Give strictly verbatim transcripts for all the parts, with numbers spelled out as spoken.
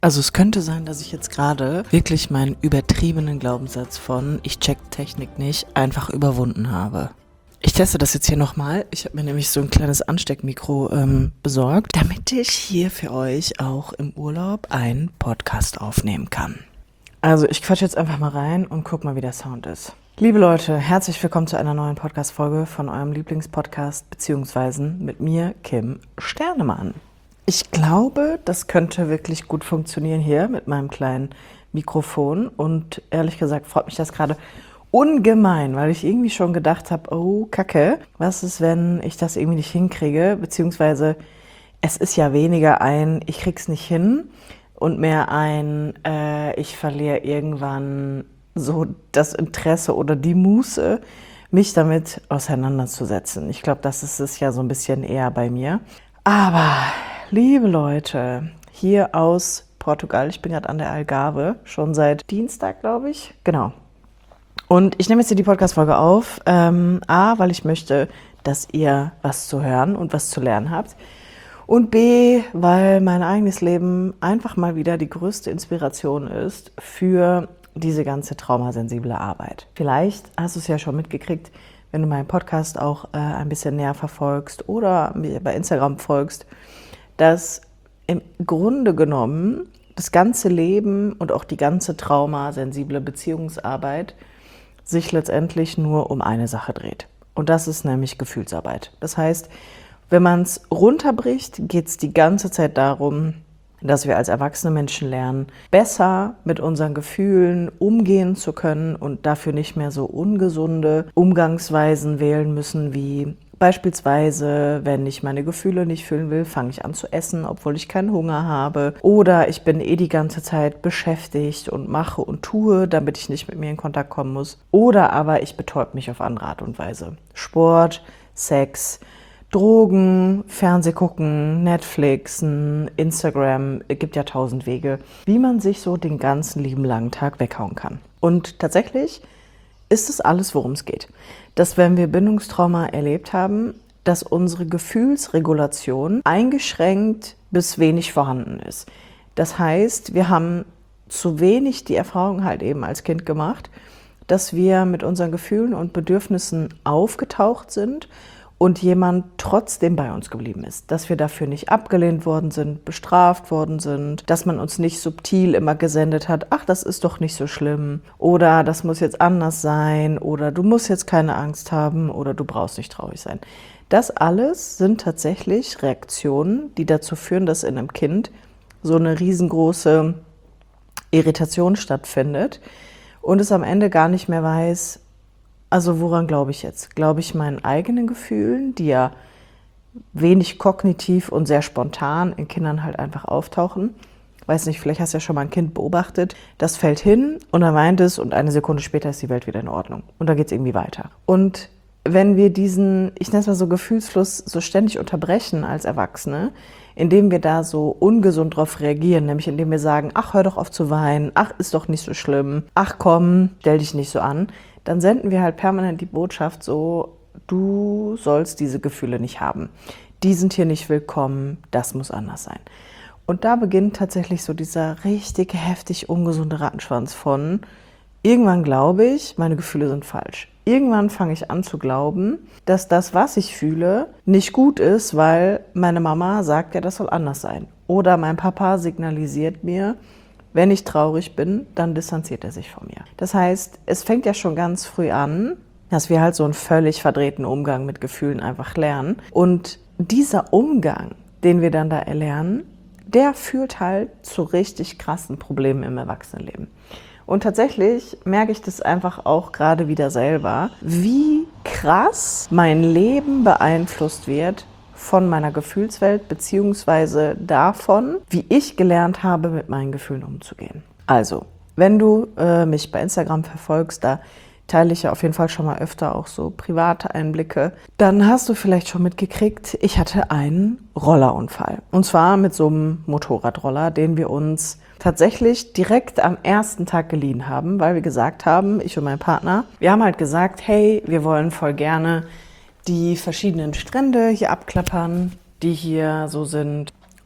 Also es könnte sein, dass ich jetzt gerade wirklich meinen übertriebenen Glaubenssatz von ich check Technik nicht einfach überwunden habe. Ich teste das jetzt hier nochmal. Ich habe mir nämlich so ein kleines Ansteckmikro ähm, besorgt, damit ich hier für euch auch im Urlaub einen Podcast aufnehmen kann. Also ich quatsche jetzt einfach mal rein und guck mal, wie der Sound ist. Liebe Leute, herzlich willkommen zu einer neuen Podcast-Folge von eurem Lieblingspodcast, beziehungsweise mit mir, Kim Sternemann. Ich glaube, das könnte wirklich gut funktionieren hier mit meinem kleinen Mikrofon und ehrlich gesagt freut mich das gerade ungemein, weil ich irgendwie schon gedacht habe, oh Kacke, was ist, wenn ich das irgendwie nicht hinkriege, beziehungsweise es ist ja weniger ein, ich krieg's nicht hin und mehr ein, äh, ich verliere irgendwann so das Interesse oder die Muße, mich damit auseinanderzusetzen. Ich glaube, das ist es ja so ein bisschen eher bei mir. Aber liebe Leute, hier aus Portugal, ich bin gerade an der Algarve, schon seit Dienstag, glaube ich, genau. Und ich nehme jetzt hier die Podcast-Folge auf, ähm, A, weil ich möchte, dass ihr was zu hören und was zu lernen habt. Und B, weil mein eigenes Leben einfach mal wieder die größte Inspiration ist für diese ganze traumasensible Arbeit. Vielleicht hast du es ja schon mitgekriegt, wenn du meinen Podcast auch äh, ein bisschen näher verfolgst oder mir bei Instagram folgst, dass im Grunde genommen das ganze Leben und auch die ganze traumasensible Beziehungsarbeit sich letztendlich nur um eine Sache dreht. Und das ist nämlich Gefühlsarbeit. Das heißt, wenn man es runterbricht, geht es die ganze Zeit darum, dass wir als erwachsene Menschen lernen, besser mit unseren Gefühlen umgehen zu können und dafür nicht mehr so ungesunde Umgangsweisen wählen müssen, wie beispielsweise, wenn ich meine Gefühle nicht fühlen will, fange ich an zu essen, obwohl ich keinen Hunger habe. Oder ich bin eh die ganze Zeit beschäftigt und mache und tue, damit ich nicht mit mir in Kontakt kommen muss. Oder aber ich betäube mich auf andere Art und Weise. Sport, Sex, Drogen, Fernseh gucken, Netflix, Instagram, es gibt ja tausend Wege, wie man sich so den ganzen lieben langen Tag weghauen kann. Und tatsächlich ist es alles, worum es geht. Dass, wenn wir Bindungstrauma erlebt haben, dass unsere Gefühlsregulation eingeschränkt bis wenig vorhanden ist. Das heißt, wir haben zu wenig die Erfahrung halt eben als Kind gemacht, dass wir mit unseren Gefühlen und Bedürfnissen aufgetaucht sind und jemand trotzdem bei uns geblieben ist, dass wir dafür nicht abgelehnt worden sind, bestraft worden sind, dass man uns nicht subtil immer gesendet hat, ach, das ist doch nicht so schlimm oder das muss jetzt anders sein oder du musst jetzt keine Angst haben oder du brauchst nicht traurig sein. Das alles sind tatsächlich Reaktionen, die dazu führen, dass in einem Kind so eine riesengroße Irritation stattfindet und es am Ende gar nicht mehr weiß, also woran glaube ich jetzt? Glaube ich meinen eigenen Gefühlen, die ja wenig kognitiv und sehr spontan in Kindern halt einfach auftauchen? Weiß nicht, vielleicht hast du ja schon mal ein Kind beobachtet, das fällt hin und dann weint es und eine Sekunde später ist die Welt wieder in Ordnung. Und dann geht es irgendwie weiter. Und wenn wir diesen, ich nenne es mal so Gefühlsfluss, so ständig unterbrechen als Erwachsene, indem wir da so ungesund drauf reagieren, nämlich indem wir sagen, ach, hör doch auf zu weinen, ach, ist doch nicht so schlimm, ach komm, stell dich nicht so an, dann senden wir halt permanent die Botschaft so, du sollst diese Gefühle nicht haben. Die sind hier nicht willkommen, das muss anders sein. Und da beginnt tatsächlich so dieser richtig heftig ungesunde Rattenschwanz von, irgendwann glaube ich, meine Gefühle sind falsch. Irgendwann fange ich an zu glauben, dass das, was ich fühle, nicht gut ist, weil meine Mama sagt ja, das soll anders sein. Oder mein Papa signalisiert mir, wenn ich traurig bin, dann distanziert er sich von mir. Das heißt, es fängt ja schon ganz früh an, dass wir halt so einen völlig verdrehten Umgang mit Gefühlen einfach lernen. Und dieser Umgang, den wir dann da erlernen, der führt halt zu richtig krassen Problemen im Erwachsenenleben. Und tatsächlich merke ich das einfach auch gerade wieder selber, wie krass mein Leben beeinflusst wird von meiner Gefühlswelt beziehungsweise davon, wie ich gelernt habe, mit meinen Gefühlen umzugehen. Also, wenn du äh, mich bei Instagram verfolgst, da teile ich ja auf jeden Fall schon mal öfter auch so private Einblicke, dann hast du vielleicht schon mitgekriegt, ich hatte einen Rollerunfall. Und zwar mit so einem Motorradroller, den wir uns tatsächlich direkt am ersten Tag geliehen haben, weil wir gesagt haben, ich und mein Partner, wir haben halt gesagt, hey, wir wollen voll gerne die verschiedenen Strände hier abklappern, die hier so sind.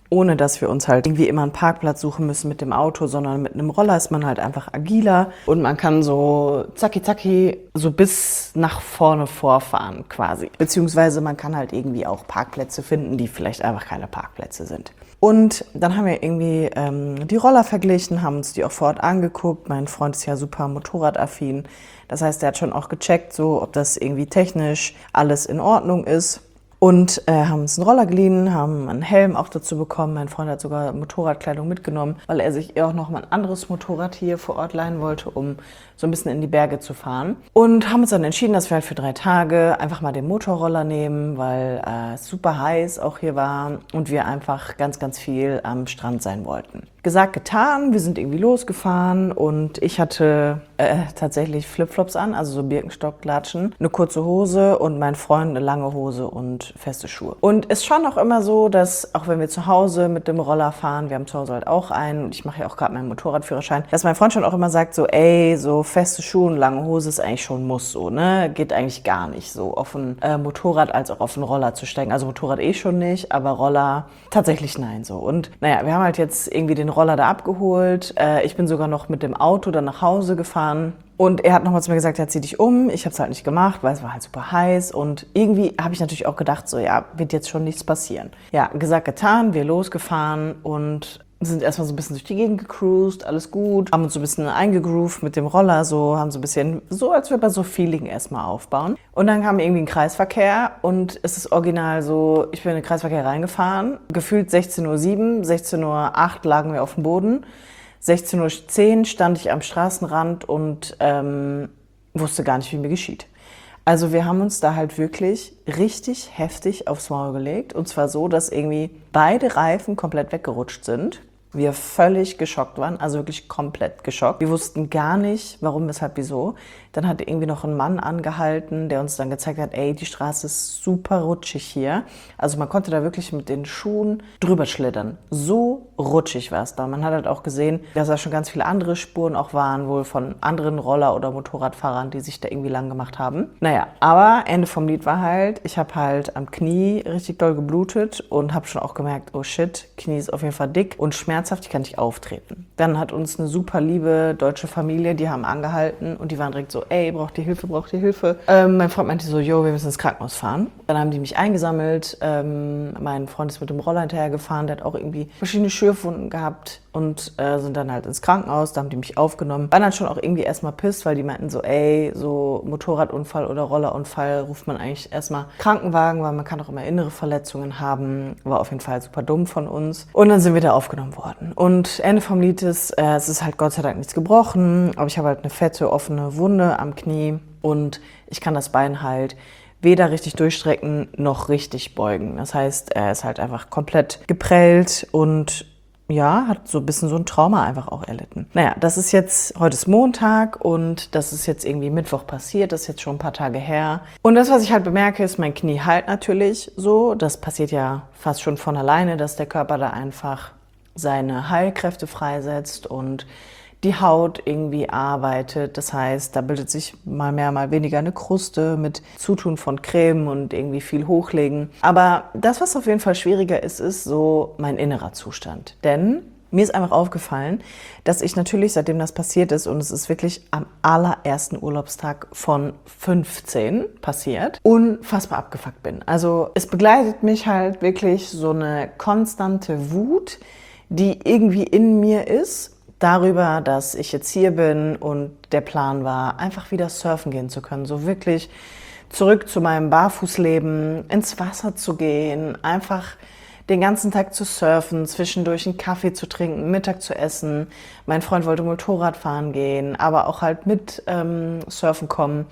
ohne dass wir uns halt irgendwie immer einen Parkplatz suchen müssen mit dem Auto, sondern mit einem Roller ist man halt einfach agiler und man kann so zacki zacki so bis nach vorne vorfahren quasi. Beziehungsweise man kann halt irgendwie auch Parkplätze finden, die vielleicht einfach keine Parkplätze sind. Und dann haben wir irgendwie ähm, die Roller verglichen, haben uns die auch vor Ort angeguckt. Mein Freund ist ja super motorradaffin. Das heißt, er hat schon auch gecheckt, so, ob das irgendwie technisch alles in Ordnung ist. Und äh, haben uns einen Roller geliehen, haben einen Helm auch dazu bekommen. Mein Freund hat sogar Motorradkleidung mitgenommen, weil er sich auch noch mal ein anderes Motorrad hier vor Ort leihen wollte, um so ein bisschen in die Berge zu fahren. Und haben uns dann entschieden, dass wir halt für drei Tage einfach mal den Motorroller nehmen, weil äh, es super heiß auch hier war und wir einfach ganz, ganz viel am Strand sein wollten. Gesagt, getan, wir sind irgendwie losgefahren und ich hatte äh, tatsächlich Flipflops an, also so Birkenstock-Latschen, eine kurze Hose und mein Freund eine lange Hose und feste Schuhe. Und es ist schon auch immer so, dass auch wenn wir zu Hause mit dem Roller fahren, wir haben zu Hause halt auch einen und ich mache ja auch gerade meinen Motorradführerschein, dass mein Freund schon auch immer sagt so, ey, so feste Schuhe und lange Hose ist eigentlich schon ein Muss so, ne? Geht eigentlich gar nicht so auf ein äh, Motorrad als auch auf einen Roller zu steigen. Also Motorrad eh schon nicht, aber Roller tatsächlich nein so. Und naja, wir haben halt jetzt irgendwie den Roller da abgeholt. Äh, ich bin sogar noch mit dem Auto dann nach Hause gefahren. Und er hat nochmal zu mir gesagt, ja, zieh dich um. Ich habe es halt nicht gemacht, weil es war halt super heiß. Und irgendwie habe ich natürlich auch gedacht, so ja, wird jetzt schon nichts passieren. Ja, gesagt, getan, wir losgefahren und sind erstmal so ein bisschen durch die Gegend gecruised, alles gut. Haben uns so ein bisschen eingegroovt mit dem Roller, so haben so ein bisschen, so als wir bei so Feeling erstmal aufbauen. Und dann kam irgendwie ein Kreisverkehr und es ist original so, ich bin in den Kreisverkehr reingefahren, gefühlt sechzehn Uhr sieben, sechzehn Uhr acht lagen wir auf dem Boden. sechzehn Uhr zehn stand ich am Straßenrand und ähm, wusste gar nicht, wie mir geschieht. Also wir haben uns da halt wirklich richtig heftig aufs Maul gelegt. Und zwar so, dass irgendwie beide Reifen komplett weggerutscht sind. Wir völlig geschockt waren, also wirklich komplett geschockt. Wir wussten gar nicht, warum, weshalb, wieso. Dann hat irgendwie noch ein Mann angehalten, der uns dann gezeigt hat, ey, die Straße ist super rutschig hier. Also man konnte da wirklich mit den Schuhen drüber schlittern. So rutschig war es da. Man hat halt auch gesehen, dass da schon ganz viele andere Spuren auch waren, wohl von anderen Roller- oder Motorradfahrern, die sich da irgendwie lang gemacht haben. Naja, aber Ende vom Lied war halt, ich habe halt am Knie richtig doll geblutet und habe schon auch gemerkt, oh shit, Knie ist auf jeden Fall dick und schmerzhaft, ich kann nicht auftreten. Dann hat uns eine super liebe deutsche Familie, die haben angehalten und die waren direkt so, ey, braucht ihr Hilfe, braucht ihr Hilfe? Ähm, mein Freund meinte so, jo, wir müssen ins Krankenhaus fahren. Dann haben die mich eingesammelt. Ähm, mein Freund ist mit dem Roller hinterher gefahren, der hat auch irgendwie verschiedene Schürfwunden gehabt und äh, sind dann halt ins Krankenhaus. Da haben die mich aufgenommen. Waren dann schon auch irgendwie erstmal pisst, weil die meinten so, ey, so Motorradunfall oder Rollerunfall ruft man eigentlich erstmal Krankenwagen, weil man kann auch immer innere Verletzungen haben. War auf jeden Fall super dumm von uns. Und dann sind wir da aufgenommen worden. Und Ende vom Lied ist, äh, es ist halt Gott sei Dank nichts gebrochen, aber ich habe halt eine fette, offene Wunde am Knie und ich kann das Bein halt weder richtig durchstrecken noch richtig beugen. Das heißt, er ist halt einfach komplett geprellt und ja, hat so ein bisschen so ein Trauma einfach auch erlitten. Naja, das ist jetzt, heute ist Montag und das ist jetzt irgendwie Mittwoch passiert, das ist jetzt schon ein paar Tage her. Und das, was ich halt bemerke, ist, mein Knie halt natürlich so. Das passiert ja fast schon von alleine, dass der Körper da einfach seine Heilkräfte freisetzt und die Haut irgendwie arbeitet. Das heißt, da bildet sich mal mehr, mal weniger eine Kruste mit Zutun von Creme und irgendwie viel hochlegen. Aber das, was auf jeden Fall schwieriger ist, ist so mein innerer Zustand. Denn mir ist einfach aufgefallen, dass ich natürlich, seitdem das passiert ist, und es ist wirklich am allerersten Urlaubstag von fünfzehn passiert, unfassbar abgefuckt bin. Also es begleitet mich halt wirklich so eine konstante Wut, die irgendwie in mir ist, darüber, dass ich jetzt hier bin und der Plan war, einfach wieder surfen gehen zu können. So wirklich zurück zu meinem Barfußleben, ins Wasser zu gehen, einfach den ganzen Tag zu surfen, zwischendurch einen Kaffee zu trinken, Mittag zu essen. Mein Freund wollte Motorrad fahren gehen, aber auch halt mit ähm, surfen kommen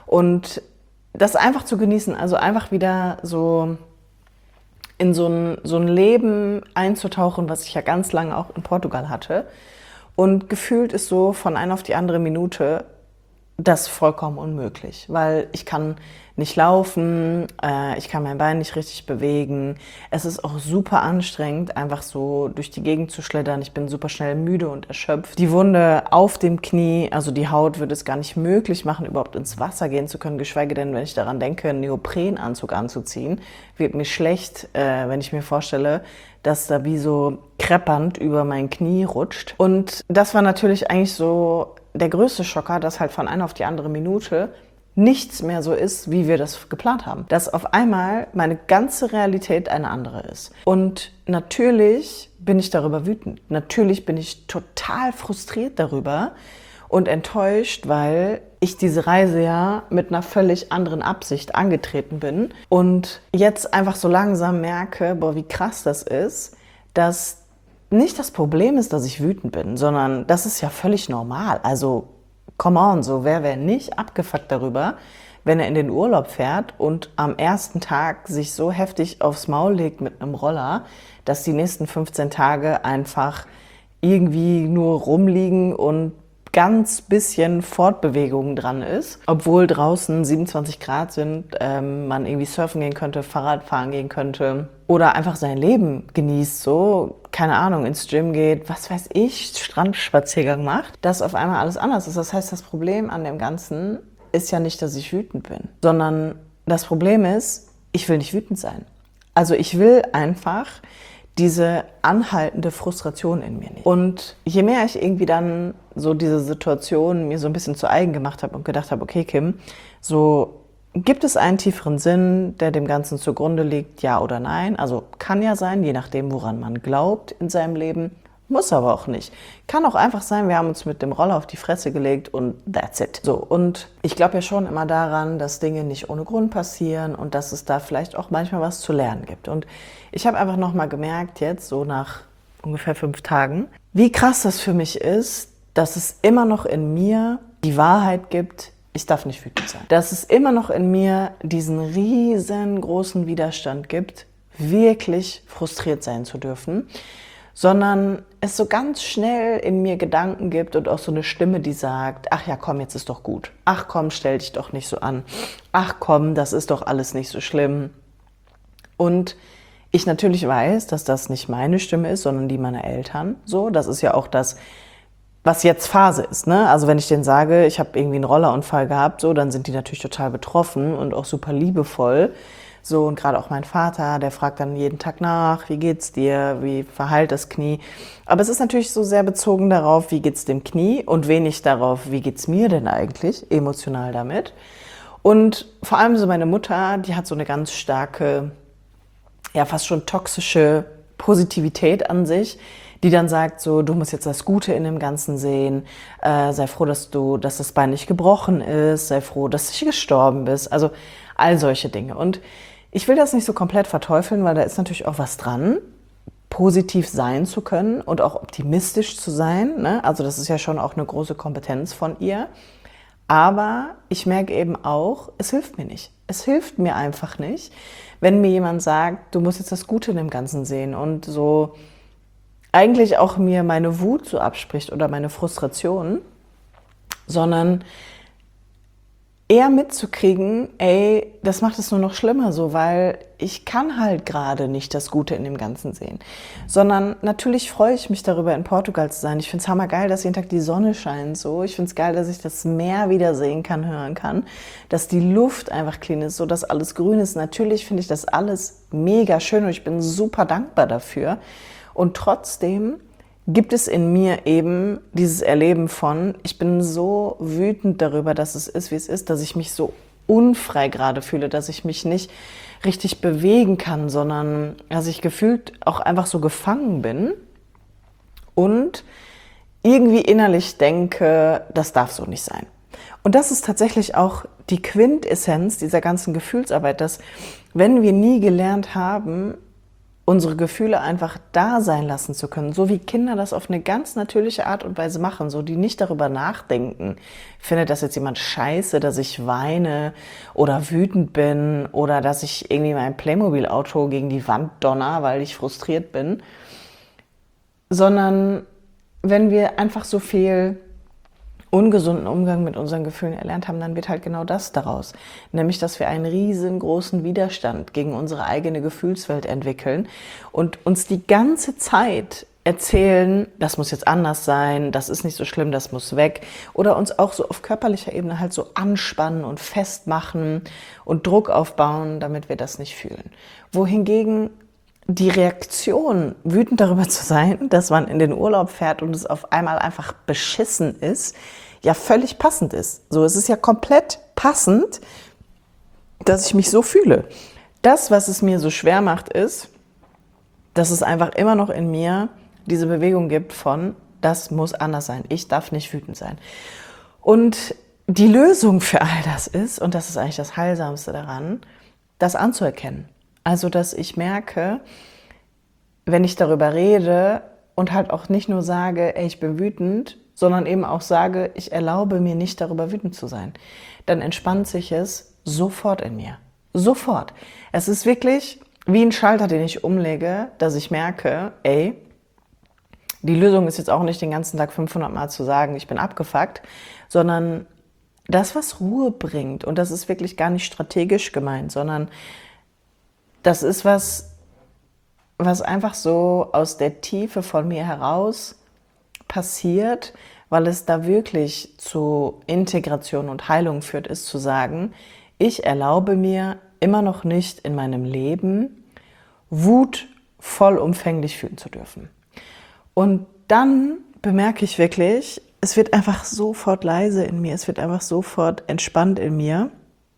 und das einfach zu genießen. Also einfach wieder so in so ein, so ein Leben einzutauchen, was ich ja ganz lange auch in Portugal hatte. Und gefühlt ist so von einer auf die andere Minute das vollkommen unmöglich, weil ich kann nicht laufen, äh, ich kann mein Bein nicht richtig bewegen. Es ist auch super anstrengend, einfach so durch die Gegend zu schlittern. Ich bin super schnell müde und erschöpft. Die Wunde auf dem Knie, also die Haut, würde es gar nicht möglich machen, überhaupt ins Wasser gehen zu können, geschweige denn, wenn ich daran denke, einen Neoprenanzug anzuziehen, wird mir schlecht, äh, wenn ich mir vorstelle, dass da wie so kreppernd über mein Knie rutscht. Und das war natürlich eigentlich so der größte Schocker, dass halt von einer auf die andere Minute nichts mehr so ist, wie wir das geplant haben. Dass auf einmal meine ganze Realität eine andere ist. Und natürlich bin ich darüber wütend. Natürlich bin ich total frustriert darüber und enttäuscht, weil ich diese Reise ja mit einer völlig anderen Absicht angetreten bin und jetzt einfach so langsam merke, boah, wie krass das ist, dass nicht das Problem ist, dass ich wütend bin, sondern das ist ja völlig normal. Also come on, so wer wäre nicht abgefuckt darüber, wenn er in den Urlaub fährt und am ersten Tag sich so heftig aufs Maul legt mit einem Roller, dass die nächsten fünfzehn Tage einfach irgendwie nur rumliegen und ganz bisschen Fortbewegung dran ist, obwohl draußen siebenundzwanzig Grad sind, ähm, man irgendwie surfen gehen könnte, Fahrrad fahren gehen könnte oder einfach sein Leben genießt, so, keine Ahnung, ins Gym geht, was weiß ich, Strandspaziergang macht, dass auf einmal alles anders ist. Das heißt, das Problem an dem Ganzen ist ja nicht, dass ich wütend bin, sondern das Problem ist, ich will nicht wütend sein. Also ich will einfach diese anhaltende Frustration in mir nicht. Und je mehr ich irgendwie dann so diese Situation mir so ein bisschen zu eigen gemacht habe und gedacht habe, okay, Kim, so gibt es einen tieferen Sinn, der dem Ganzen zugrunde liegt, ja oder nein? Also kann ja sein, je nachdem, woran man glaubt in seinem Leben, muss aber auch nicht. Kann auch einfach sein, wir haben uns mit dem Roller auf die Fresse gelegt und that's it. So, und ich glaube ja schon immer daran, dass Dinge nicht ohne Grund passieren und dass es da vielleicht auch manchmal was zu lernen gibt. Und ich habe einfach nochmal gemerkt jetzt, so nach ungefähr fünf Tagen, wie krass das für mich ist, dass es immer noch in mir die Wahrheit gibt, ich darf nicht wütend sein. Dass es immer noch in mir diesen riesengroßen Widerstand gibt, wirklich frustriert sein zu dürfen, sondern es so ganz schnell in mir Gedanken gibt und auch so eine Stimme, die sagt, ach ja, komm, jetzt ist doch gut. Ach komm, stell dich doch nicht so an. Ach komm, das ist doch alles nicht so schlimm. Und ich natürlich weiß, dass das nicht meine Stimme ist, sondern die meiner Eltern. So, das ist ja auch das, was jetzt Phase ist, ne? Also wenn ich denen sage, ich habe irgendwie einen Rollerunfall gehabt, so, dann sind die natürlich total betroffen und auch super liebevoll. So, und gerade auch mein Vater, der fragt dann jeden Tag nach, wie geht's dir, wie verheilt das Knie? Aber es ist natürlich so sehr bezogen darauf, wie geht's dem Knie und wenig darauf, wie geht's mir denn eigentlich emotional damit. Und vor allem so meine Mutter, die hat so eine ganz starke, ja fast schon toxische Positivität an sich, die dann sagt so, du musst jetzt das Gute in dem Ganzen sehen, äh, sei froh, dass du, dass das Bein nicht gebrochen ist, sei froh, dass du gestorben bist, also all solche Dinge. Und ich will das nicht so komplett verteufeln, weil da ist natürlich auch was dran, positiv sein zu können und auch optimistisch zu sein, ne? Also das ist ja schon auch eine große Kompetenz von ihr. Aber ich merke eben auch, es hilft mir nicht. Es hilft mir einfach nicht, wenn mir jemand sagt, du musst jetzt das Gute in dem Ganzen sehen und so eigentlich auch mir meine Wut so abspricht oder meine Frustration, sondern eher mitzukriegen, ey, das macht es nur noch schlimmer so, weil ich kann halt gerade nicht das Gute in dem Ganzen sehen. Sondern natürlich freue ich mich darüber, in Portugal zu sein. Ich finde es hammergeil, dass jeden Tag die Sonne scheint so. Ich finde es geil, dass ich das Meer wieder sehen kann, hören kann. Dass die Luft einfach clean ist, so dass alles grün ist. Natürlich finde ich das alles mega schön und ich bin super dankbar dafür. Und trotzdem gibt es in mir eben dieses Erleben von, ich bin so wütend darüber, dass es ist, wie es ist, dass ich mich so unfrei gerade fühle, dass ich mich nicht richtig bewegen kann, sondern dass ich gefühlt auch einfach so gefangen bin und irgendwie innerlich denke, das darf so nicht sein. Und das ist tatsächlich auch die Quintessenz dieser ganzen Gefühlsarbeit, dass wenn wir nie gelernt haben, unsere Gefühle einfach da sein lassen zu können, so wie Kinder das auf eine ganz natürliche Art und Weise machen, so die nicht darüber nachdenken, findet das jetzt jemand scheiße, dass ich weine oder wütend bin oder dass ich irgendwie mein Playmobil-Auto gegen die Wand donner, weil ich frustriert bin, sondern wenn wir einfach so viel ungesunden Umgang mit unseren Gefühlen erlernt haben, dann wird halt genau das daraus. Nämlich, dass wir einen riesengroßen Widerstand gegen unsere eigene Gefühlswelt entwickeln und uns die ganze Zeit erzählen, das muss jetzt anders sein, das ist nicht so schlimm, das muss weg. Oder uns auch so auf körperlicher Ebene halt so anspannen und festmachen und Druck aufbauen, damit wir das nicht fühlen. Wohingegen die Reaktion, wütend darüber zu sein, dass man in den Urlaub fährt und es auf einmal einfach beschissen ist, ja völlig passend ist. So, es ist ja komplett passend, dass ich mich so fühle. Das, was es mir so schwer macht, ist, dass es einfach immer noch in mir diese Bewegung gibt von, das muss anders sein, ich darf nicht wütend sein. Und die Lösung für all das ist, und das ist eigentlich das Heilsamste daran, das anzuerkennen. Also, dass ich merke, wenn ich darüber rede und halt auch nicht nur sage, ey, ich bin wütend, sondern eben auch sage, ich erlaube mir nicht, darüber wütend zu sein, dann entspannt sich es sofort in mir. Sofort. Es ist wirklich wie ein Schalter, den ich umlege, dass ich merke, ey, die Lösung ist jetzt auch nicht den ganzen Tag fünfhundert Mal zu sagen, ich bin abgefuckt, sondern das, was Ruhe bringt, und das ist wirklich gar nicht strategisch gemeint, sondern das ist was, was einfach so aus der Tiefe von mir heraus passiert, weil es da wirklich zu Integration und Heilung führt, ist zu sagen, ich erlaube mir immer noch nicht in meinem Leben, Wut vollumfänglich fühlen zu dürfen. Und dann bemerke ich wirklich, es wird einfach sofort leise in mir, es wird einfach sofort entspannt in mir.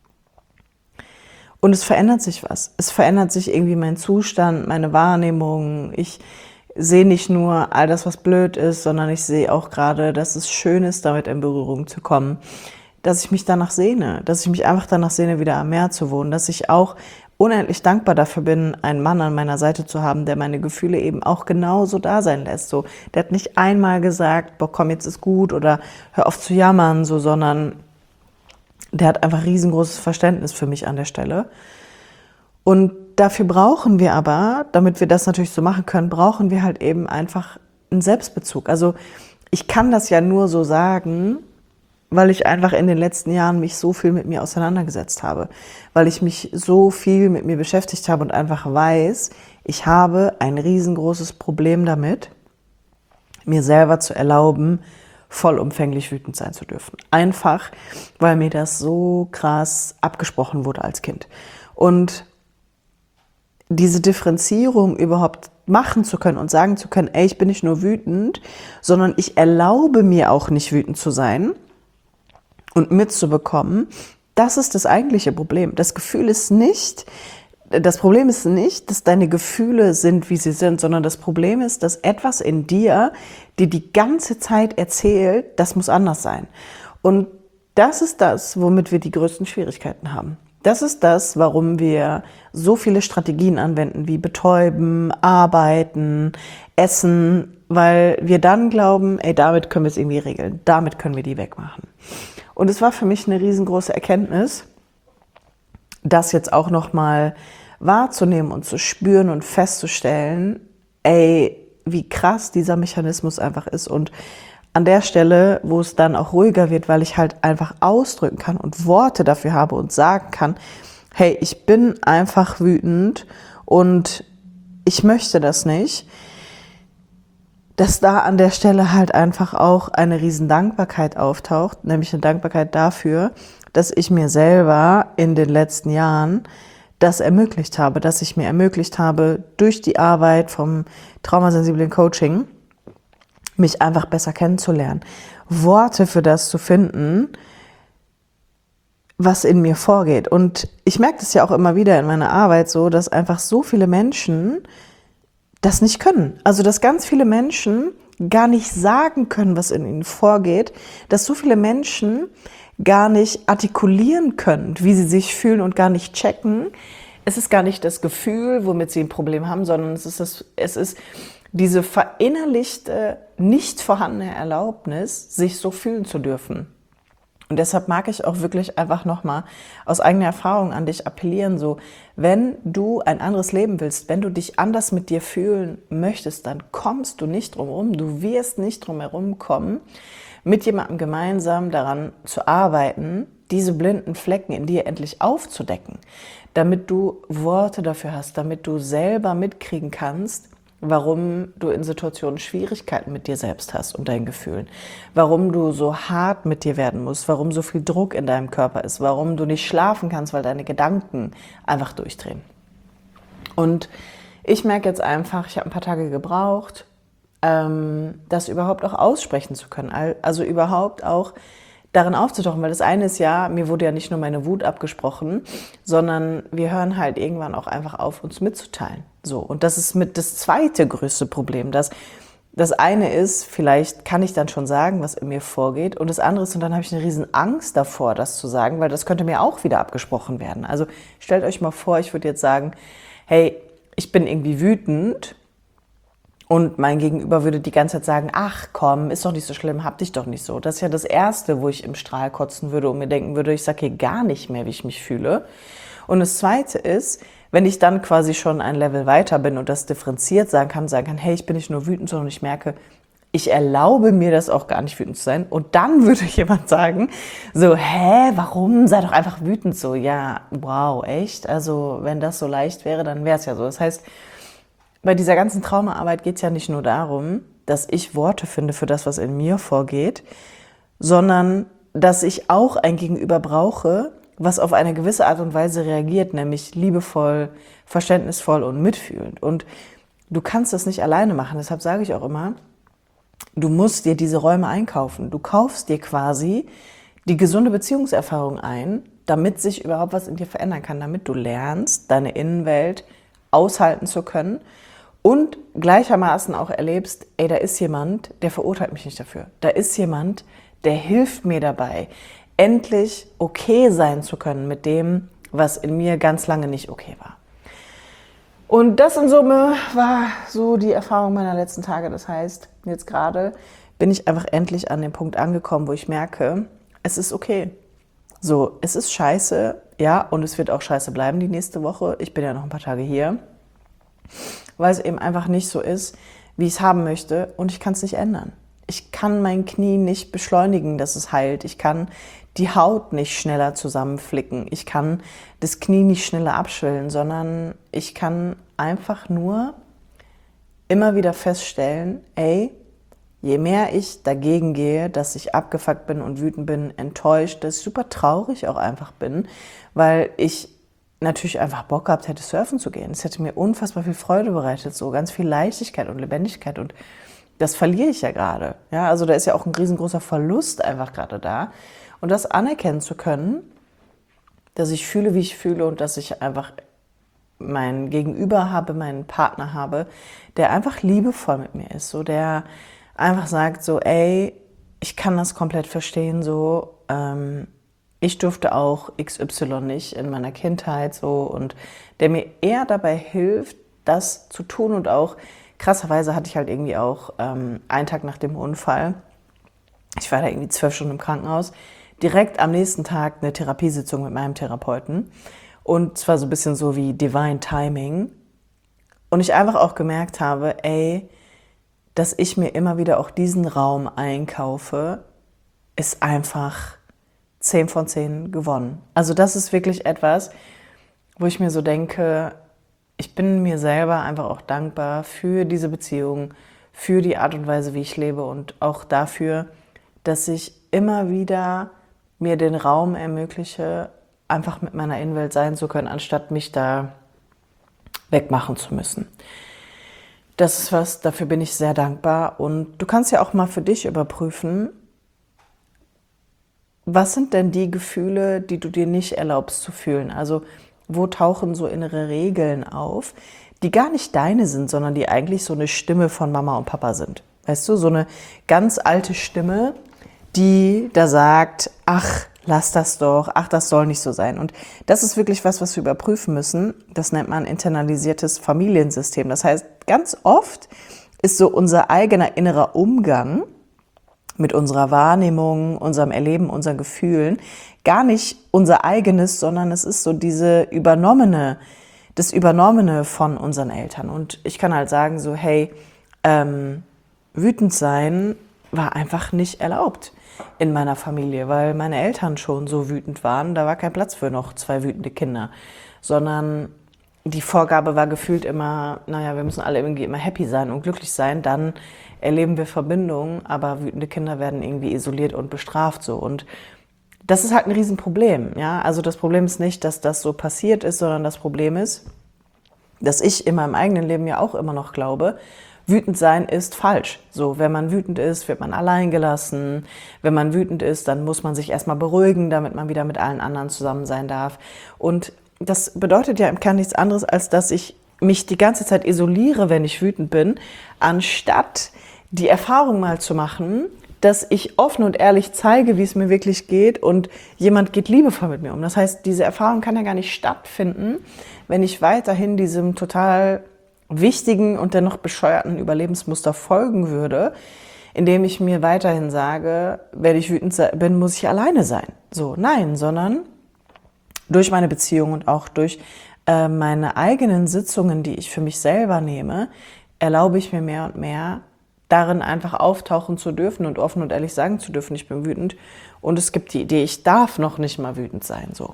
Und es verändert sich was. Es verändert sich irgendwie mein Zustand, meine Wahrnehmung. Ich sehe nicht nur all das, was blöd ist, sondern ich sehe auch gerade, dass es schön ist, damit in Berührung zu kommen. Dass ich mich danach sehne, dass ich mich einfach danach sehne, wieder am Meer zu wohnen. Dass ich auch unendlich dankbar dafür bin, einen Mann an meiner Seite zu haben, der meine Gefühle eben auch genauso da sein lässt. So, der hat nicht einmal gesagt, boah, komm, jetzt ist gut oder hör auf zu jammern, so, sondern der hat einfach riesengroßes Verständnis für mich an der Stelle. Und dafür brauchen wir aber, damit wir das natürlich so machen können, brauchen wir halt eben einfach einen Selbstbezug. Also ich kann das ja nur so sagen, weil ich einfach in den letzten Jahren mich so viel mit mir auseinandergesetzt habe. Weil ich mich so viel mit mir beschäftigt habe und einfach weiß, ich habe ein riesengroßes Problem damit, mir selber zu erlauben, vollumfänglich wütend sein zu dürfen. Einfach, weil mir das so krass abgesprochen wurde als Kind. Und diese Differenzierung überhaupt machen zu können und sagen zu können, ey, ich bin nicht nur wütend, sondern ich erlaube mir auch nicht wütend zu sein und mitzubekommen, das ist das eigentliche Problem. Das Gefühl ist nicht, das Problem ist nicht, dass deine Gefühle sind, wie sie sind, sondern das Problem ist, dass etwas in dir dir die ganze Zeit erzählt, das muss anders sein. Und das ist das, womit wir die größten Schwierigkeiten haben. Das ist das, warum wir so viele Strategien anwenden, wie betäuben, arbeiten, essen, weil wir dann glauben, ey, damit können wir es irgendwie regeln, damit können wir die wegmachen. Und es war für mich eine riesengroße Erkenntnis, das jetzt auch nochmal wahrzunehmen und zu spüren und festzustellen, ey, wie krass dieser Mechanismus einfach ist. Und an der Stelle, wo es dann auch ruhiger wird, weil ich halt einfach ausdrücken kann und Worte dafür habe und sagen kann, hey, ich bin einfach wütend und ich möchte das nicht, dass da an der Stelle halt einfach auch eine riesen Dankbarkeit auftaucht, nämlich eine Dankbarkeit dafür, dass ich mir selber in den letzten Jahren das ermöglicht habe, dass ich mir ermöglicht habe, durch die Arbeit vom traumasensiblen Coaching mich einfach besser kennenzulernen, Worte für das zu finden, was in mir vorgeht. Und ich merke das ja auch immer wieder in meiner Arbeit so, dass einfach so viele Menschen das nicht können. Also, dass ganz viele Menschen gar nicht sagen können, was in ihnen vorgeht, dass so viele Menschen gar nicht artikulieren können, wie sie sich fühlen und gar nicht checken. Es ist gar nicht das Gefühl, womit sie ein Problem haben, sondern es ist, das, es ist diese verinnerlichte, nicht vorhandene Erlaubnis, sich so fühlen zu dürfen. Und deshalb mag ich auch wirklich einfach nochmal aus eigener Erfahrung an dich appellieren, so, wenn du ein anderes Leben willst, wenn du dich anders mit dir fühlen möchtest, dann kommst du nicht drum herum, du wirst nicht drum herum kommen, mit jemandem gemeinsam daran zu arbeiten, diese blinden Flecken in dir endlich aufzudecken, damit du Worte dafür hast, damit du selber mitkriegen kannst, warum du in Situationen Schwierigkeiten mit dir selbst hast und deinen Gefühlen, warum du so hart mit dir werden musst, warum so viel Druck in deinem Körper ist, warum du nicht schlafen kannst, weil deine Gedanken einfach durchdrehen. Und ich merke jetzt einfach, ich habe ein paar Tage gebraucht, ähm, das überhaupt auch aussprechen zu können, also überhaupt auch darin aufzutauchen, weil das eine ist ja, mir wurde ja nicht nur meine Wut abgesprochen, sondern wir hören halt irgendwann auch einfach auf, uns mitzuteilen. So, und das ist mit das zweite größte Problem, dass das eine ist, vielleicht kann ich dann schon sagen, was in mir vorgeht, und das andere ist, und dann habe ich eine riesen Angst davor, das zu sagen, weil das könnte mir auch wieder abgesprochen werden. Also stellt euch mal vor, ich würde jetzt sagen, hey, ich bin irgendwie wütend, und mein Gegenüber würde die ganze Zeit sagen, ach komm, ist doch nicht so schlimm, hab dich doch nicht so. Das ist ja das Erste, wo ich im Strahl kotzen würde und mir denken würde, ich sage hier gar nicht mehr, wie ich mich fühle. Und das Zweite ist, wenn ich dann quasi schon ein Level weiter bin und das differenziert sagen kann, sagen kann, hey, ich bin nicht nur wütend, sondern ich merke, ich erlaube mir das auch gar nicht wütend zu sein. Und dann würde jemand sagen, so, hä, warum? Sei doch einfach wütend so. Ja, wow, echt? Also wenn das so leicht wäre, dann wäre es ja so. Das heißt, bei dieser ganzen Traumaarbeit geht es ja nicht nur darum, dass ich Worte finde für das, was in mir vorgeht, sondern dass ich auch ein Gegenüber brauche, was auf eine gewisse Art und Weise reagiert, nämlich liebevoll, verständnisvoll und mitfühlend. Und du kannst das nicht alleine machen, deshalb sage ich auch immer, du musst dir diese Räume einkaufen. Du kaufst dir quasi die gesunde Beziehungserfahrung ein, damit sich überhaupt was in dir verändern kann, damit du lernst, deine Innenwelt aushalten zu können und gleichermaßen auch erlebst, ey, da ist jemand, der verurteilt mich nicht dafür. Da ist jemand, der hilft mir dabei, endlich okay sein zu können mit dem, was in mir ganz lange nicht okay war. Und das in Summe war so die Erfahrung meiner letzten Tage. Das heißt, jetzt gerade bin ich einfach endlich an dem Punkt angekommen, wo ich merke, es ist okay. So, es ist scheiße, ja, und es wird auch scheiße bleiben die nächste Woche. Ich bin ja noch ein paar Tage hier, weil es eben einfach nicht so ist, wie ich es haben möchte, und ich kann es nicht ändern. Ich kann mein Knie nicht beschleunigen, dass es heilt. Ich kann die Haut nicht schneller zusammenflicken. Ich kann das Knie nicht schneller abschwellen, sondern ich kann einfach nur immer wieder feststellen, ey, je mehr ich dagegen gehe, dass ich abgefuckt bin und wütend bin, enttäuscht, dass ich super traurig auch einfach bin, weil ich natürlich einfach Bock gehabt hätte, surfen zu gehen. Es hätte mir unfassbar viel Freude bereitet, so ganz viel Leichtigkeit und Lebendigkeit, und das verliere ich ja gerade. Ja, also da ist ja auch ein riesengroßer Verlust einfach gerade da. Und das anerkennen zu können, dass ich fühle, wie ich fühle, und dass ich einfach meinen Gegenüber habe, meinen Partner habe, der einfach liebevoll mit mir ist, so der einfach sagt so, ey, ich kann das komplett verstehen, so, ähm, ich durfte auch X Y nicht in meiner Kindheit, so, und der mir eher dabei hilft, das zu tun. Und auch krasserweise hatte ich halt irgendwie auch ähm, einen Tag nach dem Unfall, ich war da irgendwie zwölf Stunden im Krankenhaus, direkt am nächsten Tag eine Therapiesitzung mit meinem Therapeuten, und zwar so ein bisschen so wie Divine Timing, und ich einfach auch gemerkt habe, ey, dass ich mir immer wieder auch diesen Raum einkaufe, ist einfach zehn von zehn gewonnen. Also das ist wirklich etwas, wo ich mir so denke, ich bin mir selber einfach auch dankbar für diese Beziehung, für die Art und Weise, wie ich lebe, und auch dafür, dass ich immer wieder mir den Raum ermögliche, einfach mit meiner Innenwelt sein zu können, anstatt mich da wegmachen zu müssen. Das ist was, dafür bin ich sehr dankbar. Und du kannst ja auch mal für dich überprüfen, was sind denn die Gefühle, die du dir nicht erlaubst zu fühlen? Also wo tauchen so innere Regeln auf, die gar nicht deine sind, sondern die eigentlich so eine Stimme von Mama und Papa sind. Weißt du, so eine ganz alte Stimme, die da sagt, ach, lass das doch, ach, das soll nicht so sein. Und das ist wirklich was, was wir überprüfen müssen. Das nennt man internalisiertes Familiensystem. Das heißt, ganz oft ist so unser eigener innerer Umgang mit unserer Wahrnehmung, unserem Erleben, unseren Gefühlen. Gar nicht unser eigenes, sondern es ist so diese übernommene, das Übernommene von unseren Eltern. Und ich kann halt sagen so, hey, ähm, wütend sein war einfach nicht erlaubt in meiner Familie, weil meine Eltern schon so wütend waren. Da war kein Platz für noch zwei wütende Kinder, sondern die Vorgabe war gefühlt immer, naja, wir müssen alle irgendwie immer happy sein und glücklich sein, dann erleben wir Verbindungen, aber wütende Kinder werden irgendwie isoliert und bestraft so. Und das ist halt ein Riesenproblem, ja. Also das Problem ist nicht, dass das so passiert ist, sondern das Problem ist, dass ich in meinem eigenen Leben ja auch immer noch glaube, wütend sein ist falsch. So, wenn man wütend ist, wird man allein gelassen. Wenn man wütend ist, dann muss man sich erstmal beruhigen, damit man wieder mit allen anderen zusammen sein darf. Und das bedeutet ja im Kern nichts anderes, als dass ich mich die ganze Zeit isoliere, wenn ich wütend bin, anstatt die Erfahrung mal zu machen, dass ich offen und ehrlich zeige, wie es mir wirklich geht und jemand geht liebevoll mit mir um. Das heißt, diese Erfahrung kann ja gar nicht stattfinden, wenn ich weiterhin diesem total wichtigen und dennoch bescheuerten Überlebensmuster folgen würde, indem ich mir weiterhin sage, wenn ich wütend bin, muss ich alleine sein. So, nein, sondern durch meine Beziehung und auch durch äh, meine eigenen Sitzungen, die ich für mich selber nehme, erlaube ich mir mehr und mehr, darin einfach auftauchen zu dürfen und offen und ehrlich sagen zu dürfen, ich bin wütend. Und es gibt die Idee, ich darf noch nicht mal wütend sein. So.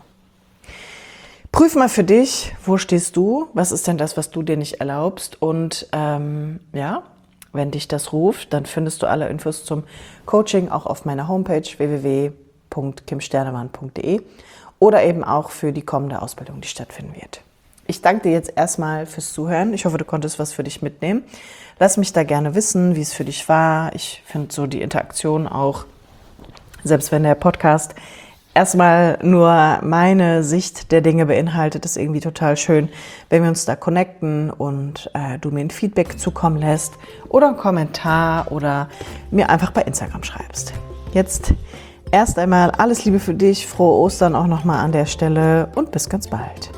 Prüf mal für dich, wo stehst du? Was ist denn das, was du dir nicht erlaubst? Und ähm, ja, wenn dich das ruft, dann findest du alle Infos zum Coaching auch auf meiner Homepage w w w punkt kim sternemann punkt de oder eben auch für die kommende Ausbildung, die stattfinden wird. Ich danke dir jetzt erstmal fürs Zuhören. Ich hoffe, du konntest was für dich mitnehmen. Lass mich da gerne wissen, wie es für dich war. Ich finde so die Interaktion auch, selbst wenn der Podcast erstmal nur meine Sicht der Dinge beinhaltet, ist irgendwie total schön, wenn wir uns da connecten und äh, du mir ein Feedback zukommen lässt oder einen Kommentar oder mir einfach bei Instagram schreibst. Jetzt erst einmal alles Liebe für dich, frohe Ostern auch nochmal an der Stelle und bis ganz bald.